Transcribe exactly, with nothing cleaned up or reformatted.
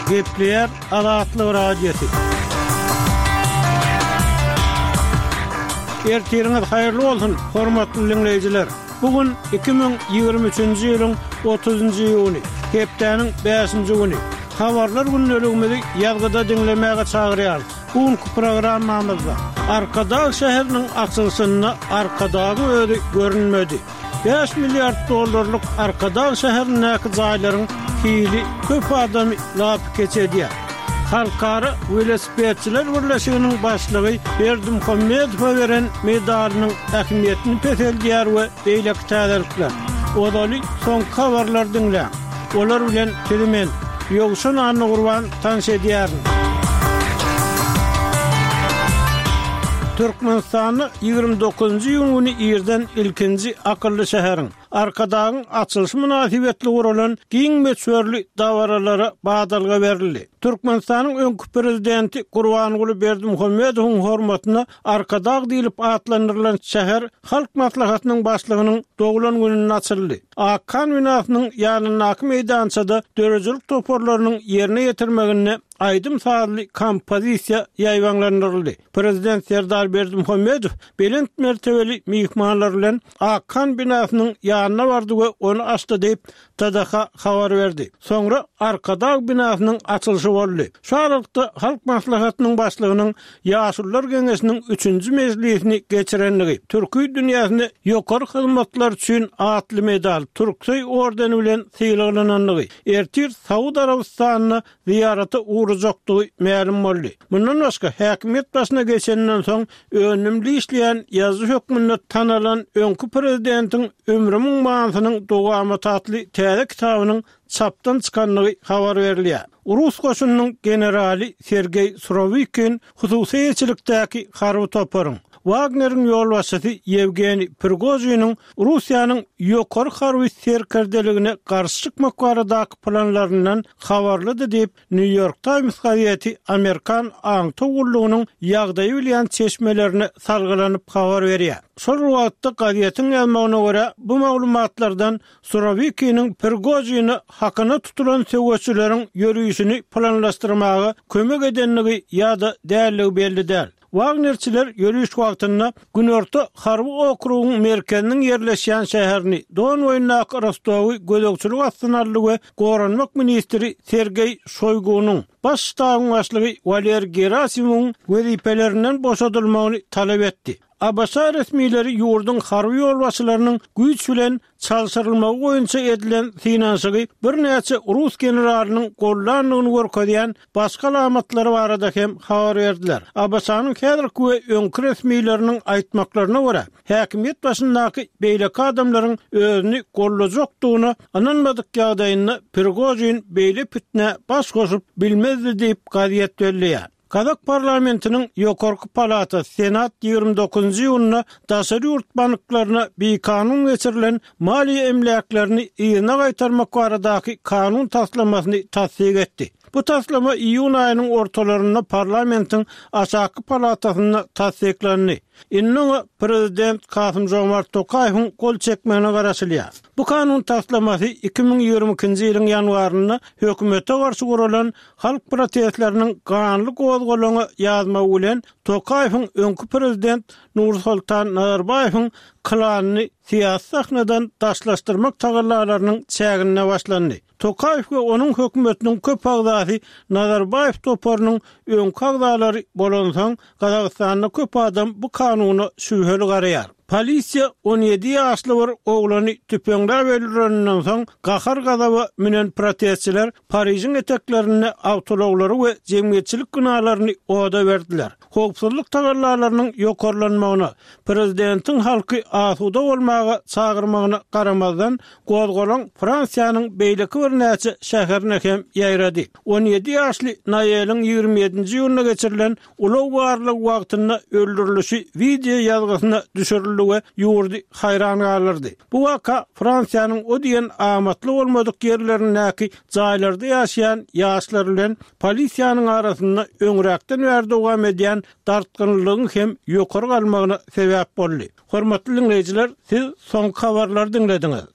Gepleyer Adatlı Radyosu. Ertiriniz hayırlı olsun, hormatly dinleyijiler. Bugün iki bin ýygrimi üçinji ýylyň otuzynjy ýuny, hepdeniň beşinji güni. Habarlar günneligimizi ýazgyda dinlemäge çagyrýar. Bugünkü programmamyzda Arkadag şäheriniň açylyşyna Arkadagy özi görünmedi. beş milliard dollarlyk Arkadag şäherindäki jaýlaryň hili köp adamy lap geçedýär. Halkara Velosipedçiler Birleşiginiň başlygy Berdimuhammedow beren medalynyň ähmiýetini peteldiýär we beýleki täzelikler. Odaly soň habarlar dinle. Olar bilen telemen ýogşun anny gurban tanş edýär. Türkmenistany ýygrimi dokuzynjy ýylyny ýerden ilkinji akylly şäheriň Arkadagyň açylyşy münasibetli guralan giň meçhörli dawaralara badalga berildi. Türkmenistanyň öňkü prezidenti Gurbanguly Berdimuhammedowyň hormatyna Arkadag diýilip atlandyrılan şäher halk maslahatynyň başlygynyň doglan gününe açyldy. Akan binasynyň ýanyndaki meýdançada dörejilik toporlarynyň ýerine ýetirmegine aýdym saatly kompozisiýa ýaýwanlandyryldy. Prezident Serdar Berdimuhammedow belent mertebeli mihmanlar bilen Akan binasynyň ýanyna bardy we onu açdy diýip T D H habar berdi. Soňra Arkadag binasynyň açylyşy boldy. Şu aralykda halk maslahatynyň başlygynyň Ýaşullar Geňeşiniň üçünji mejlisini geçirenligi, türkü dünýäsinde ýokary hyzmatlar üçin atly medal, Türksoy ordeni bilen syýlananlygy, ertir Saud Arabistanyna ziýaraty uğrajakdygy ma'lum boldy. Bundan başga häkimet başyna geçenden soň önümli işleýän ýazy hökmünde tanalan öňkü prezidentiň ömrümiň manasynyň dogamy tatly täze kitabynyň çapdan çykanlygy habar berilýär. Rus goşunynyň generali Sergey Surovikin hususy ýetkilikdäki harby toparyň Wagner'in yol başçysy Yevgeni Prigozhin'in Russiýanyň ýokary harby serkerdeligine garşy çykmak baradaky planlaryndan habarlydy diýip New York Times gazetesi Amerikan aňtogullugynyň ýagdaýy bilen çeşmelerini salgylanyp habar berýär. Şol wagtda gazetiniň ýazmagyna görä bu maglumatlardan Surovikinin Prigozhini hakyna tutulan söwçüleriň ýörüýüşini planlaşdyrmagy kömek edenligi ýa-da dälligi belli däl. Wagnerçiler ýörüýüş wagtynda günorta harby okrugyň merkeziniň ýerleşýän şäherini Don boýundaky Rostowy gödekçilik astynaly we goranmak ministri Sergey Shoygunyň baş ştabyň başlygy Valer Gerasimowyň wezipelerinden boşadylmagyny talep etdi. Abasa resmileri ýurdun harby ýolbaşçylarynyň güýç bilen çalşyrylmagy boýunça edilen finansygy bir näçe Rus generalynyň gollanlygyny görkezýän başga alamatlary barada hem habar berdiler. Abasanyň häzirki we öňkü resmileriniň aýtmaklaryna görä, häkimet başyndaky beýleki adamlaryň özüni gollajakdygyny ananmadyk ýagdaýynda Prigozhin beýle pitne baş goşup bilmezdi diýip gaziýet berýär. Kazak parlamentinin ýokarky palatasy Senat ýygrimi dokuzynjy ýylyna daşary ýurt banklaryna bir kanun geçirilen maliýe emlaklerini ýyna gaýtarmak baradaky kanun taslamasyny tasdik etdi. Bu taslama iýun aýynyň ortalaryna parlamentiň aşaky palatasyna tasdiklendi. Innu prezident Kasym-Jomart Tokaýewiň gol çekmegine garaşylýar. Bu kanun taslamasy iki bin ýygrimi ikinji ýylyň ýanwaryna hökümete garşy guralan halk protestleriniň ganly gozgolagy ýazma bilen Tokaýewiň öňkü prezident Nursultan Nazarbaýewiň klanyny siýasy sahnadan daşlaşdyrmak tagallarlarynyň çägine başlandy. Tokaýew we onuň hökümetiniň köp agzasy Nazarbaýew toparynyň öňkü agzalary bolan soň Gazagystanyň köp adam bu kanuny şübheli garaýar. Polisiýa on ýedi ýaşly bir oglany tüpeňler belirlerinden soň gahar gazaby menen protestçiler Parijiň eteklerini awtolawlary we jemgyýetçilik günahlarını oda berdiler. Howpsuzlyk tagallarlarynyň ýokarlanmagyna, prezidentiň halky asuda bolmagy çagyrmagyna garamazdan gozgolan Fransiýanyň beýleki bir näçe şäherine hem ýaýrady. on ýedi ýaşly Naýelyň ýygrimi ýedinji ýylyna geçirilen ulaw barlyk wagtynda öldürilişi video ýazgysyna düşürildi we ýurdy haýran galyrdy. Bu waka Fransiýanyň o diýen amatly bolmadyk ýerlerindäki jaýlarda ýaşaýan ýaşlar bilen polisiýanyň arasynda öňräkden bäri dowam edýän dartgynlygyň hem ýokary galmagyna sebäp boldy. Hormatly dinleýijiler, siz soňky habarlary dinlediňiz.